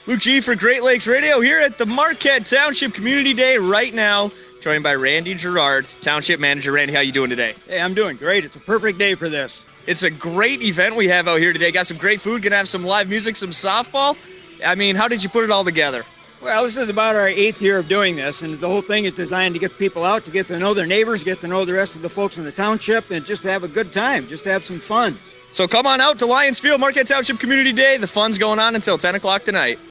Luke G for Great Lakes Radio here at the Marquette Township Community Day right now, joined by Randy Gerard, Township Manager. Randy, how you doing today? Hey, I'm doing great. It's a perfect day for this. It's a great event we have out here today. Got some great food, gonna have some live music, some softball. I mean, how did you put it all together? Well, this is about our 8th year of doing this, and the whole thing is designed to get people out, to get to know their neighbors, get to know the rest of the folks in the township, and just to have a good time, just to have some fun. So come on out to Lions Field, Marquette Township Community Day. The fun's going on until 10 o'clock tonight.